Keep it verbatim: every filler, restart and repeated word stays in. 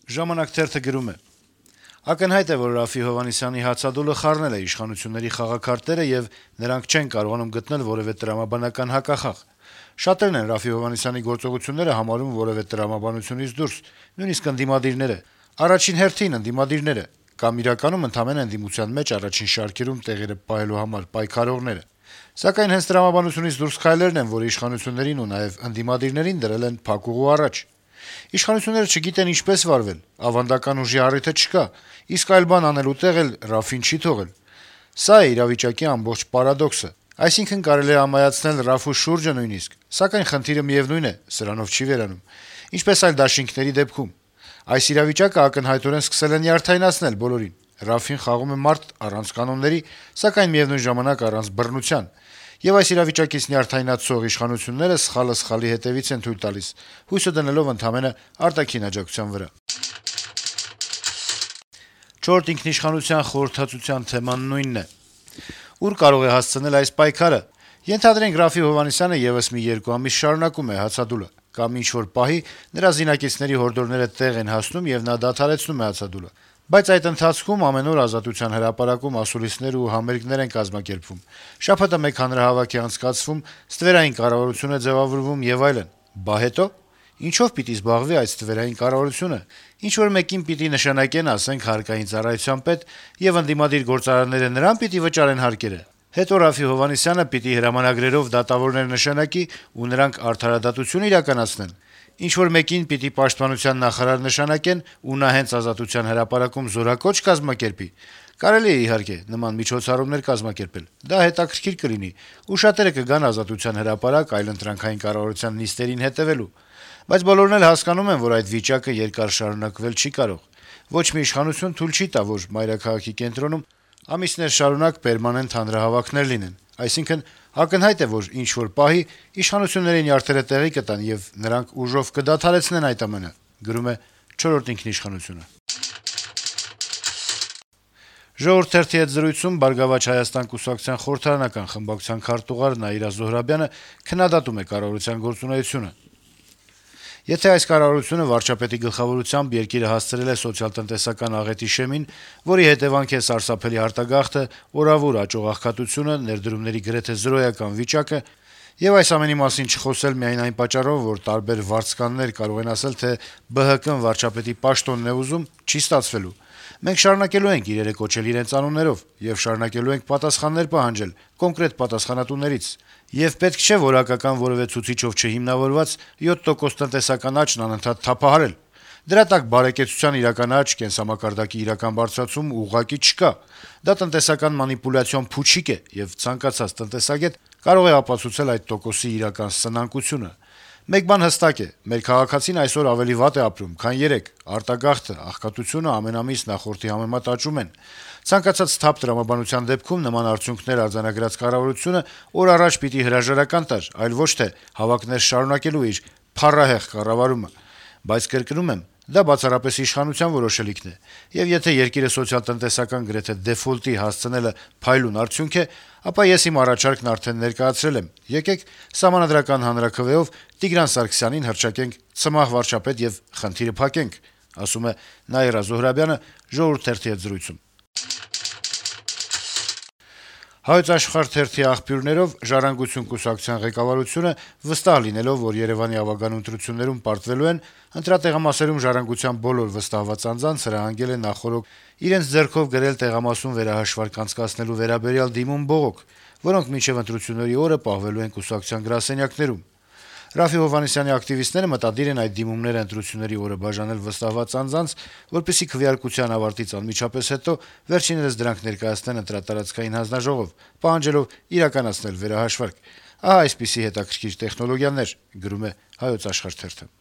«Ժամանակ» թերթը գրում է. - «Ակնհայտ է, որ Րաֆֆի Հովհաննիսյանի հացադուլը խառնել է իշխանությունների խաղաքարտերը, եւ նրանք չեն կարողանում գտնել որեւէ տրամաբանական հակախաղ: Շատերն են Րաֆֆի Հովհաննիսյանի գործողությունները համարում որեւէ տրամաբանությունից դուրս, նույնիսկ ընդդիմադիրները: Առաջին հերթին ընդդիմադիրները, կամ իրականում ընդամենը ընդդիմության մեջ առաջին շարքերում տեղերը պահելու համար պայքարողները: Սակայն հենց տրամաբանությունից դուրս քայլերն են, որ իշխանություններին ու նաեւ ընդդիմադիրներին դրել են փակուղու առաջ: Իշխանությունները չգիտեն ինչպես վարվել, ավանդական ուժի առիթը չկա, իսկ այլ բան անելու տեղ էլ Րաֆֆին չի թողել: Սա է իրավիճակի ամբողջ պարադոքսը: Այսինքն` կարելի է ամայացնել Րաֆֆու շուրջը նույնիսկ, սակայն խնդիրը միեւնույն է, սրանով չի վերանում: Ինչպես այլ դաշինքների դեպքում: Այս իրավիճակը ակնհայտորեն սկսել են նյարդայնացնել բոլորին: Րաֆֆին խաղում է մարդ առանց կանոնների, սակայն միեւնույն ժամանակ առանց բռնության: Եվ այս իրավիճակից նյարդայնացող իշխանությունները սխալը սխալի հետեւից են թույլ տալիս, հույսը դնելով ընդամենը արտաքին աջակցության վրա»: «Չորրորդ ինքնիշխանության» խորհրդածության թեման նույնն է. - «Ուր կարող է հասցնել այս պայքարը: Ենթադրենք, Րաֆֆի Հովհաննիսյանը եւս մի երկու ամիս շարունակում է հացադուլը, կամ ինչ-որ պահի նրա զինակիցների հորդորները տեղ են հասնում, եւ նա դադարեցնում է հացադուլը: Բայց այդ ընթացքում ամեն օր Ազատության հրապարակում ասուլիսներ ու համերգներ են կազմակերպվում, շաբաթը մեկ հանրահավաք է անցկացվում, ստվերային կառավարություն է ձեւավորվում եւ այլն: Բա հետո՞: Ինչով պիտի զբաղվի այդ ստվերային կառավարությունը: Ինչ-որ մեկին պիտի նշանակեն, ասենք, հարկային ծառայության պետ, եւ ընդդիմադիր գործարանները նրան պիտի վճարեն հարկերը: Հետո Րաֆֆի Հովհաննիսյանը պիտի հրամանագրերով դատավորներ նշանակի, ու նրանք արդարադատություն իրականացնեն: Ինչ-որ մեկին պիտի պաշտպանության նախարար նշանակեն, ու նա հենց Ազատության հրապարակում զորակոչ կազմակերպի: Կարելի է, իհարկե, նման միջոցառումներ կազմակերպել: Դա հետաքրքիր կլինի, ու շատերը կգան Ազատության հրապարակ այլընտրանքային կառավարության նիստերին հետեւելու: Բայց բոլորն էլ հասկանում են, որ այդ վիճակը երկար շարունակվել չի կարող: Ոչ մի իշխանություն թույլ չի տա, որ մայրաքաղաքի կենտրոնում ամիսներ շարունակ պերմանենտ հանրահավաքներ լինեն: Այսինքն` ակնհայտ է, որ ինչ-որ պահի իշխանությունների նյարդերը տեղի կտան, եւ նրանք ուժով կդադարեցնեն այդ ամենը»: «Ժողովուրդ» թերթի հետ զրույցում «Բարգավաճ Հայաստան» կուսակցության խորհրդարանական խմբակցության քարտուղար Նաիրա Զոհրաբյանը քննադատում է կառավարության գործունեությունը. - «Եթե այս կառավարությունը վարչապետի գլխավորությամբ երկիրը հասցրել է սոցիալ-տնտեսական աղետի շեմին, որի հետեւանք է սարսափելի արտագաղթը, օրավուր աճող աղքատությունը, ներդրումների գրեթե զրոյական վիճակը, եւ այս ամենի մասին չխոսել միայն այն պատճառով, որ տարբեր վարձկաններ կարող են ասել, թե Բը Հը Կն վարչապետի պաշտոնն է ուզում, չի ստացվելու: Մենք շարունակելու ենք իրերը կոչել իրենց անուններով, եւ շարունակելու ենք պատասխաններ պահանջել կոնկրետ պատասխանատուներից: Եվ պետք չէ որակական որեւէ ցուցիչով չհիմնավորված յոթ տոկոս տնտեսական աճն անընդհատ թափահարել: Դրա տակ բարեկեցության իրական աճ, կենսամակարդակի իրական բարձրացում ուղղակի չկա: Դա տնտեսական մանիպուլյացիոն փուչիկ է, եւ ցանկացած տնտեսագետ կարող է ապացուցել այդ տոկոսի իրական սնանկությունը: Մեկ բան հստակ է. մեր քաղաքացին այսօր ավելի վատ է ապրում, քան երեկ: Արտագաղթը, աղքատությունը ամեն ամիս նախորդի համեմատ աճում են: Ցանկացած թափ տրամաբանության դեպքում նման արդյունքներ արձանագրած կառավարությունը օր առաջ պիտի հրաժարական տար, այլ ոչ թե հավակներ շարունակելու իր փառահեղ կառավարումը: Բայց, կրկնում եմ, դա բացառապես իշխանության որոշելիքն է, եւ եթե երկիրը սոցիալ-տնտեսական գրեթե դեֆոլտի հասցնելը փայլուն արդյունք է, ապա ես իմ առաջարկն արդեն ներկայացրել եմ: Եկեք Սահմանադրական հանրաքվեով Տիգրան Սարգսյանին հռչակենք ցմահ վարչապետ եւ խնդիրը փակենք»: «Հայոց Աշխարհ» թերթի աղբյուրներով «Ժառանգություն» կուսակցության ղեկավարությունը վստահ լինելով, որ Երեւանի ավագան ընտրություններում պարտվելու են, ընտրատեղամասերում «Ժառանգության» բոլոր վստահված անձանց հրահանգել է նախօրոք իրենց ձեռքով գրել տեղամասում վերահաշվարկ անցկացնելու վերաբերյալ դիմում-բողոք, որոնք մինչեւ ընտրությունների օրը պահվելու են կուսակցության գրասենյակներում: Րաֆֆի Հովհաննիսյանի ակտիվիստները մտադիր են այդ դիմումները ընտրությունների օրը բաժանել վստահված անձանց, որպեսզի քվեարկության ավարտից անմիջապես հետո վերջիններս դրանք ներկայացնեն ընտրատարածքային հանձնաժողով, պահանջելով իրականացնել վերահաշվարկ: Ահա այսպիսի հետաքրքիր տեխնոլոգիաներ», - գրում է «Հայոց Աշխարհ» թերթը: